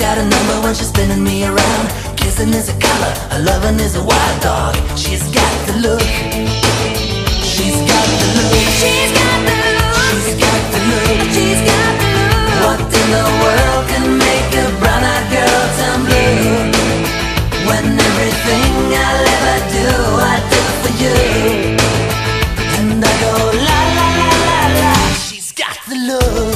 got a number when she's spinning me around. Kissing is a color, a loving is a wild dog. She's got the look. She's got the look. She's got the look. She's got the look. She's got the look. What in the world can make a brown-eyed girl turn blue? When everything I'll ever do, I do for you. And I go la la la la la. She's got the look.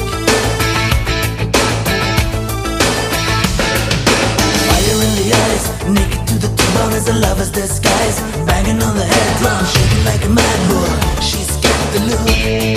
Fire in the eyes, naked to the bone as a lover's disguise. Banging on the head drum, shaking like a mad bull. She's got the look.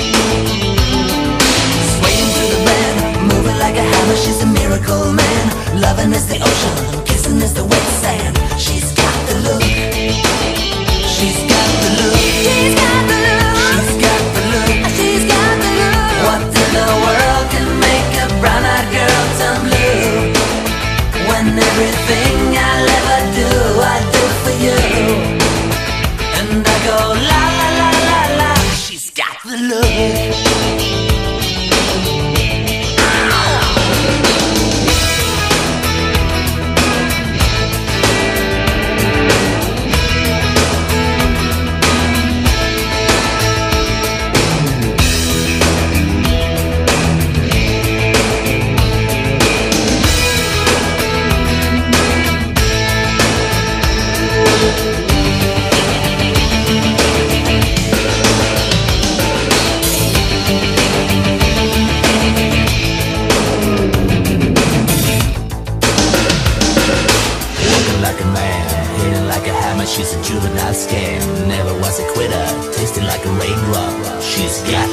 Swaying to the band, moving like a hammer. She's a miracle man. Loving is the ocean, kissing is the wet sand. She's got the look. She's got the look. She's got the look. She's got the look. She's got the look. What in the world can make a brown-eyed girl turn blue? When everything I'll ever do, I do for you. And I go la la la la la. She's got the look. She's a juvenile scam, never was a quitter, tasting like a raindrop. She's got